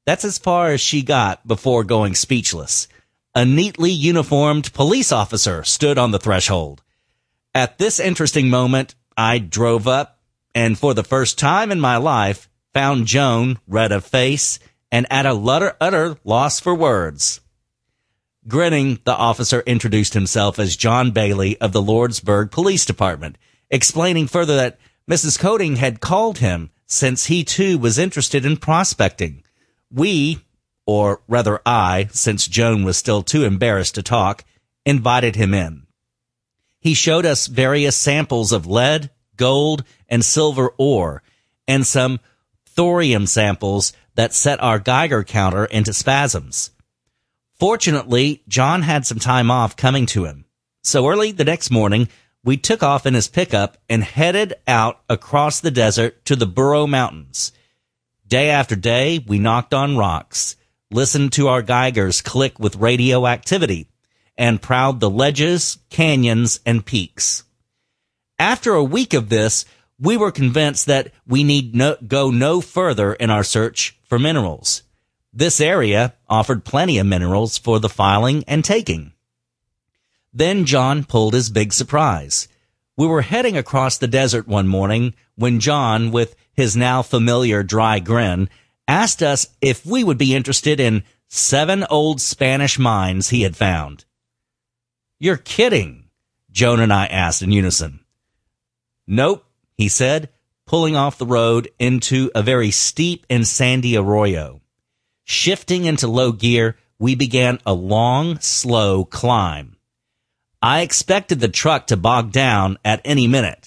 That's as far as she got before going speechless. A neatly uniformed police officer stood on the threshold. At this interesting moment, I drove up and for the first time in my life found Joan red of face and at a utter, utter loss for words. Grinning, the officer introduced himself as John Bailey of the Lordsburg Police Department, explaining further that Missus Coating had called him since he too was interested in prospecting. We, or rather I, since Joan was still too embarrassed to talk, invited him in. He showed us various samples of lead, gold, and silver ore, and some thorium samples that set our Geiger counter into spasms. Fortunately, John had some time off coming to him. So early the next morning, we took off in his pickup and headed out across the desert to the Burro Mountains. Day after day, we knocked on rocks, listened to our Geigers click with radioactivity, and prowled the ledges, canyons, and peaks. After a week of this, we were convinced that we need no, go no further in our search for minerals. This area offered plenty of minerals for the filing and taking. Then John pulled his big surprise. We were heading across the desert one morning when John, with his now familiar dry grin, asked us if we would be interested in seven old Spanish mines he had found. "You're kidding," Joan and I asked in unison. "Nope," he said, pulling off the road into a very steep and sandy arroyo. Shifting into low gear, we began a long, slow climb. I expected the truck to bog down at any minute.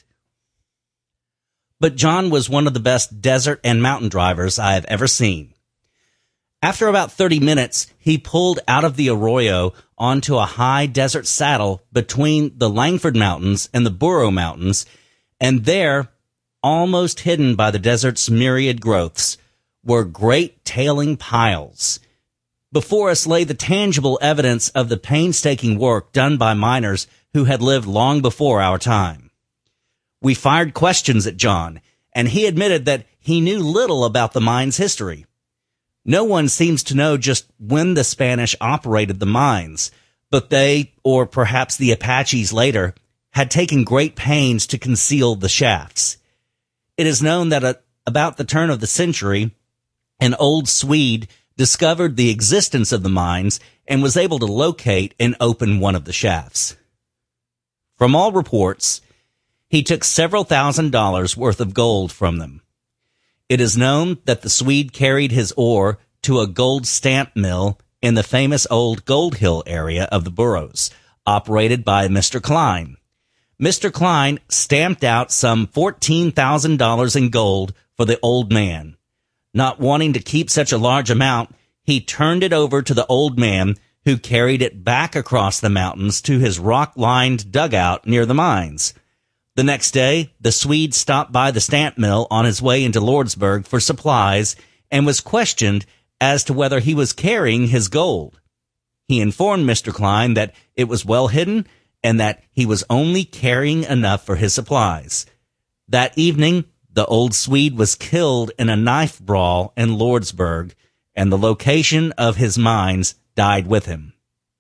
But John was one of the best desert and mountain drivers I have ever seen. After about thirty minutes, he pulled out of the arroyo onto a high desert saddle between the Langford Mountains and the Burro Mountains, and there, almost hidden by the desert's myriad growths, were great tailing piles. Before us lay the tangible evidence of the painstaking work done by miners who had lived long before our time. We fired questions at John, and he admitted that he knew little about the mine's history. No one seems to know just when the Spanish operated the mines, but they, or perhaps the Apaches later, had taken great pains to conceal the shafts. It is known that at about the turn of the century, an old Swede discovered the existence of the mines and was able to locate and open one of the shafts. From all reports, he took several thousand dollars worth of gold from them. It is known that the Swede carried his ore to a gold stamp mill in the famous old Gold Hill area of the Burros, operated by Mister Klein. Mister Klein stamped out some fourteen thousand dollars in gold for the old man. Not wanting to keep such a large amount, he turned it over to the old man, who carried it back across the mountains to his rock-lined dugout near the mines. The next day, the Swede stopped by the stamp mill on his way into Lordsburg for supplies and was questioned as to whether he was carrying his gold. He informed Mister Klein that it was well hidden and that he was only carrying enough for his supplies. That evening, the old Swede was killed in a knife brawl in Lordsburg, and the location of his mines died with him.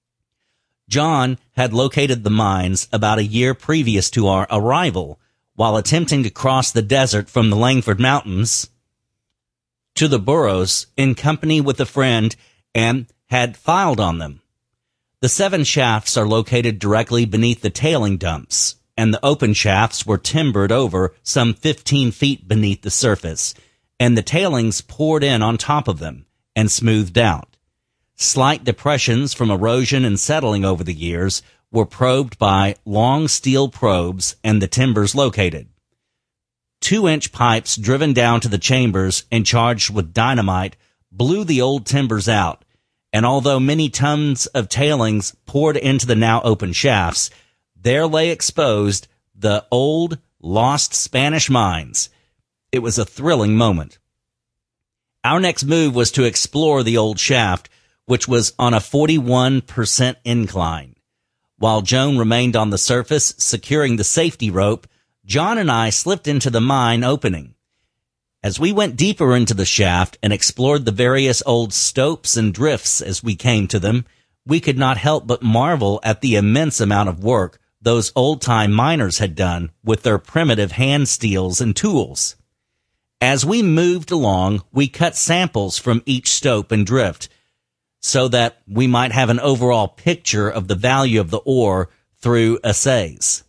John had located the mines about a year previous to our arrival, while attempting to cross the desert from the Langford Mountains to the Burros in company with a friend, and had filed on them. The seven shafts are located directly beneath the tailing dumps, and the open shafts were timbered over some fifteen feet beneath the surface, and the tailings poured in on top of them and smoothed out. Slight depressions from erosion and settling over the years were probed by long steel probes and the timbers located. Two-inch pipes driven down to the chambers and charged with dynamite blew the old timbers out, and although many tons of tailings poured into the now open shafts, there lay exposed the old, lost Spanish mines. It was a thrilling moment. Our next move was to explore the old shaft, which was on a forty-one percent incline. While Joan remained on the surface, securing the safety rope, John and I slipped into the mine opening. As we went deeper into the shaft and explored the various old stopes and drifts as we came to them, we could not help but marvel at the immense amount of work those old-time miners had done with their primitive hand steels and tools. As we moved along, we cut samples from each stope and drift so that we might have an overall picture of the value of the ore through assays.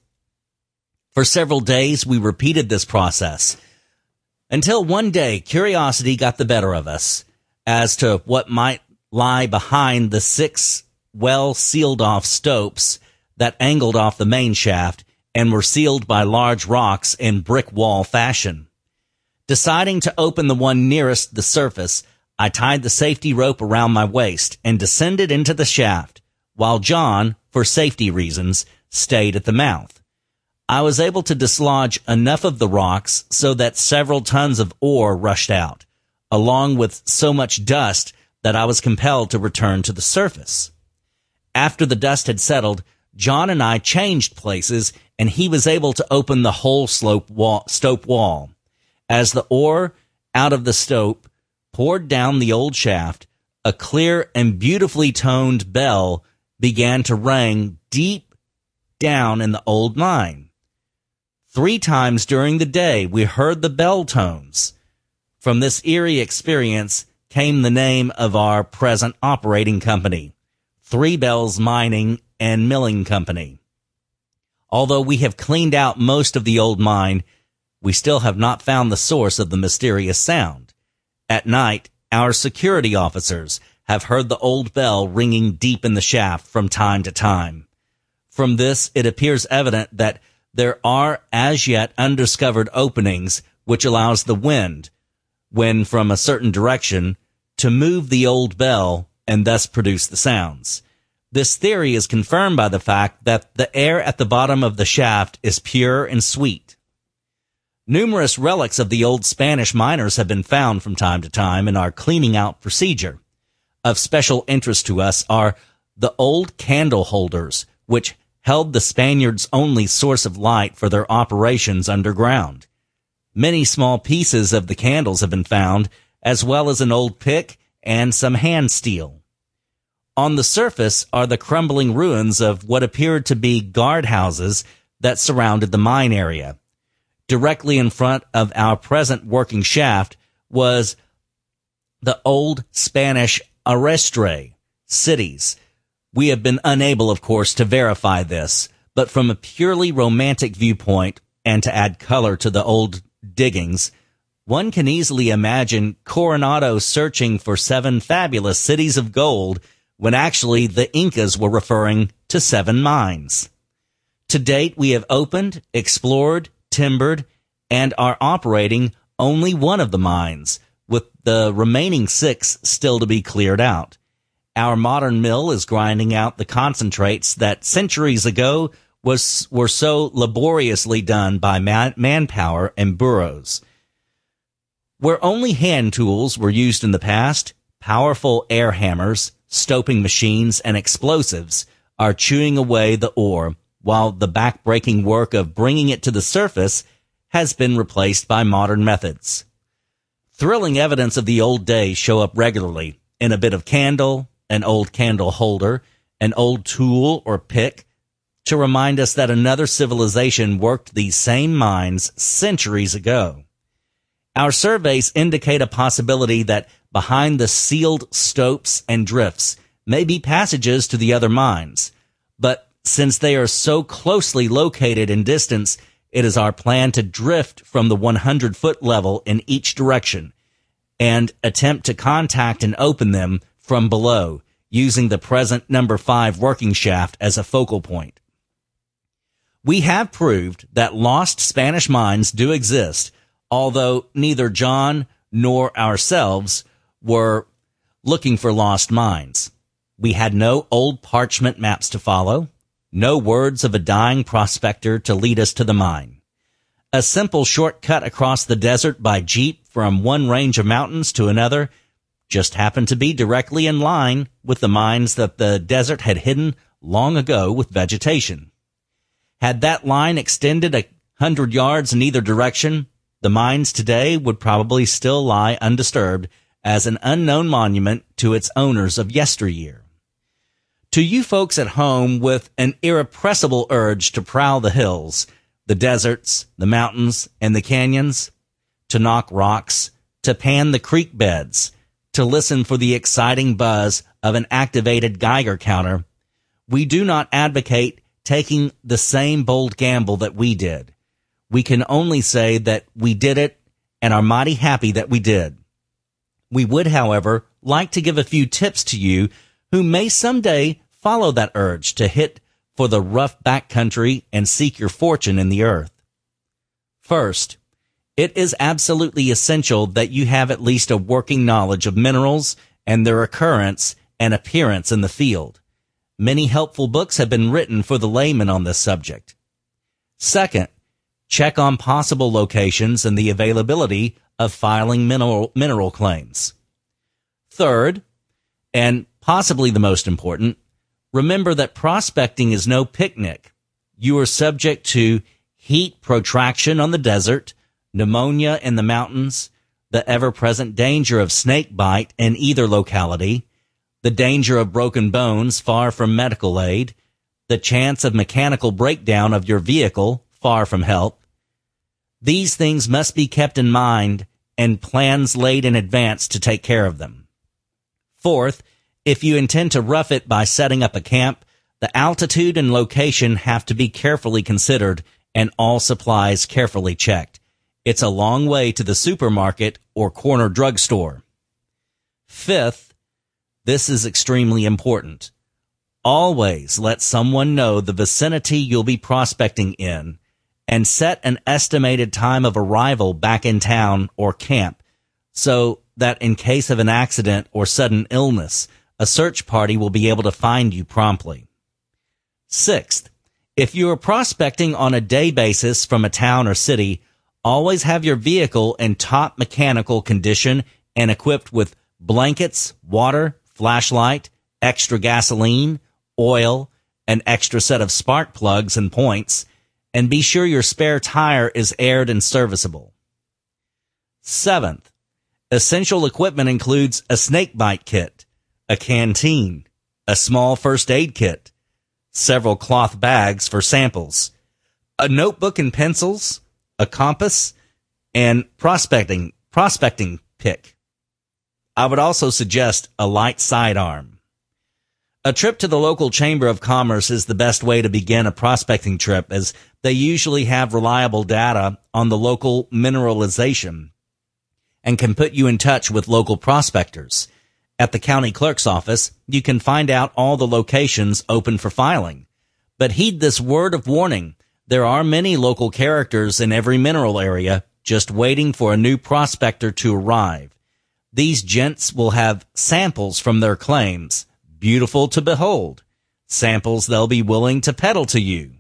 For several days, we repeated this process until one day curiosity got the better of us as to what might lie behind the six well-sealed-off stopes that angled off the main shaft and were sealed by large rocks in brick wall fashion. Deciding to open the one nearest the surface, I tied the safety rope around my waist and descended into the shaft, while John, for safety reasons, stayed at the mouth. I was able to dislodge enough of the rocks so that several tons of ore rushed out, along with so much dust that I was compelled to return to the surface. After the dust had settled, John and I changed places, and he was able to open the whole slope wall, stope wall. As the ore out of the stope poured down the old shaft, a clear and beautifully toned bell began to ring deep down in the old mine. Three times during the day, we heard the bell tones. From this eerie experience came the name of our present operating company, Three Bells Mining and Milling Company. Although we have cleaned out most of the old mine, we still have not found the source of the mysterious sound. At night, our security officers have heard the old bell ringing deep in the shaft from time to time. From this, it appears evident that there are as yet undiscovered openings which allows the wind, when from a certain direction, to move the old bell and thus produce the sounds. This theory is confirmed by the fact that the air at the bottom of the shaft is pure and sweet. Numerous relics of the old Spanish miners have been found from time to time in our cleaning out procedure. Of special interest to us are the old candle holders, which held the Spaniards' only source of light for their operations underground. Many small pieces of the candles have been found, as well as an old pick and some hand steel. On the surface are the crumbling ruins of what appeared to be guardhouses that surrounded the mine area. Directly in front of our present working shaft was the old Spanish arrestre, cities. We have been unable, of course, to verify this, but from a purely romantic viewpoint and to add color to the old diggings, one can easily imagine Coronado searching for seven fabulous cities of gold when actually the Incas were referring to seven mines. To date, we have opened, explored, timbered, and are operating only one of the mines, with the remaining six still to be cleared out. Our modern mill is grinding out the concentrates that centuries ago was were so laboriously done by man, manpower and burros. Where only hand tools were used in the past, powerful air hammers, stoping machines, and explosives are chewing away the ore, while the back-breaking work of bringing it to the surface has been replaced by modern methods. Thrilling evidence of the old days show up regularly in a bit of candle, an old candle holder, an old tool or pick, to remind us that another civilization worked these same mines centuries ago. Our surveys indicate a possibility that behind the sealed stopes and drifts may be passages to the other mines, but since they are so closely located in distance, it is our plan to drift from the one hundred foot level in each direction and attempt to contact and open them from below, using the present number five working shaft as a focal point. We have proved that lost Spanish mines do exist, although neither John nor ourselves were looking for lost mines. We had no old parchment maps to follow, no words of a dying prospector to lead us to the mine. A simple shortcut across the desert by jeep from one range of mountains to another just happened to be directly in line with the mines that the desert had hidden long ago with vegetation. Had that line extended a hundred yards in either direction, The mines today would probably still lie undisturbed as an unknown monument to its owners of yesteryear. To you folks at home with an irrepressible urge to prowl the hills, the deserts, the mountains, and the canyons, to knock rocks, to pan the creek beds, to listen for the exciting buzz of an activated Geiger counter, we do not advocate taking the same bold gamble that we did. We can only say that we did it and are mighty happy that we did. We would, however, like to give a few tips to you who may someday follow that urge to hit for the rough backcountry and seek your fortune in the earth. First, it is absolutely essential that you have at least a working knowledge of minerals and their occurrence and appearance in the field. Many helpful books have been written for the layman on this subject. Second, check on possible locations and the availability of filing mineral, mineral claims. Third, and possibly the most important, remember that prospecting is no picnic. You are subject to heat protraction on the desert, pneumonia in the mountains, the ever-present danger of snake bite in either locality, the danger of broken bones far from medical aid, the chance of mechanical breakdown of your vehicle far from help. These things must be kept in mind and plans laid in advance to take care of them. Fourth, if you intend to rough it by setting up a camp, the altitude and location have to be carefully considered and all supplies carefully checked. It's a long way to the supermarket or corner drugstore. Fifth, this is extremely important. Always let someone know the vicinity you'll be prospecting in and set an estimated time of arrival back in town or camp so that in case of an accident or sudden illness, a search party will be able to find you promptly. Sixth, if you are prospecting on a day basis from a town or city, always have your vehicle in top mechanical condition and equipped with blankets, water, flashlight, extra gasoline, oil, an extra set of spark plugs and points, and be sure your spare tire is aired and serviceable. Seventh, essential equipment includes a snakebite kit, a canteen, a small first aid kit, several cloth bags for samples, a notebook and pencils, a compass, and prospecting prospecting pick. I would also suggest a light sidearm. A trip to the local Chamber of Commerce is the best way to begin a prospecting trip, as they usually have reliable data on the local mineralization and can put you in touch with local prospectors. At the county clerk's office, you can find out all the locations open for filing. But heed this word of warning. There are many local characters in every mineral area just waiting for a new prospector to arrive. These gents will have samples from their claims, beautiful to behold, samples they'll be willing to peddle to you.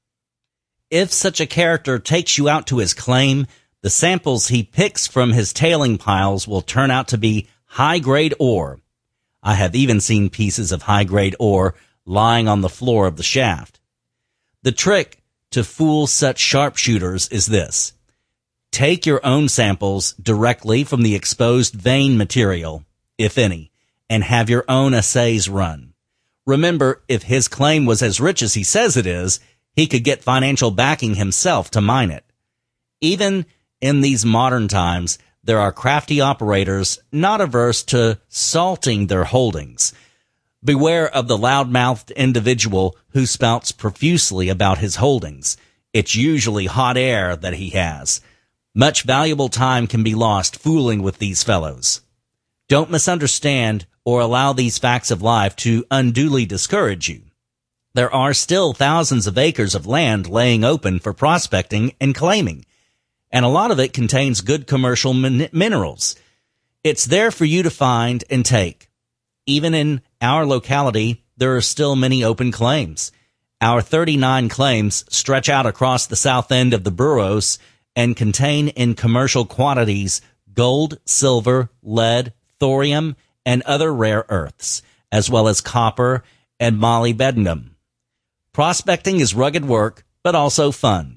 If such a character takes you out to his claim, the samples he picks from his tailing piles will turn out to be high-grade ore. I have even seen pieces of high-grade ore lying on the floor of the shaft. The trick to fool such sharpshooters is this. Take your own samples directly from the exposed vein material, if any, and have your own assays run. Remember, if his claim was as rich as he says it is, he could get financial backing himself to mine it. Even in these modern times, there are crafty operators not averse to salting their holdings. Beware of the loud-mouthed individual who spouts profusely about his holdings. It's usually hot air that he has. Much valuable time can be lost fooling with these fellows. Don't misunderstand or allow these facts of life to unduly discourage you. There are still thousands of acres of land laying open for prospecting and claiming, and a lot of it contains good commercial min- minerals. It's there for you to find and take. Even in our locality, there are still many open claims. Our thirty-nine claims stretch out across the south end of the Burros and contain in commercial quantities gold, silver, lead, thorium, and other rare earths, as well as copper and molybdenum. Prospecting is rugged work, but also fun.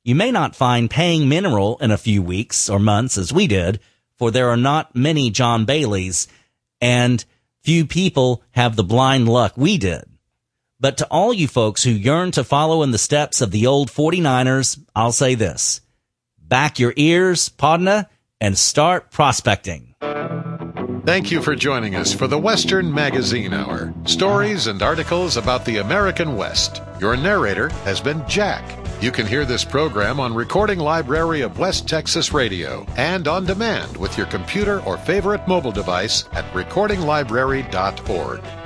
You may not find paying mineral in a few weeks or months as we did, for there are not many John Baileys, and few people have the blind luck we did. But to all you folks who yearn to follow in the steps of the old forty-niners, I'll say this. Back your ears, Podna, and start prospecting. Thank you for joining us for the Western Magazine Hour. Stories and articles about the American West. Your narrator has been Jack. You can hear this program on Recording Library of West Texas Radio and on demand with your computer or favorite mobile device at recording library dot org.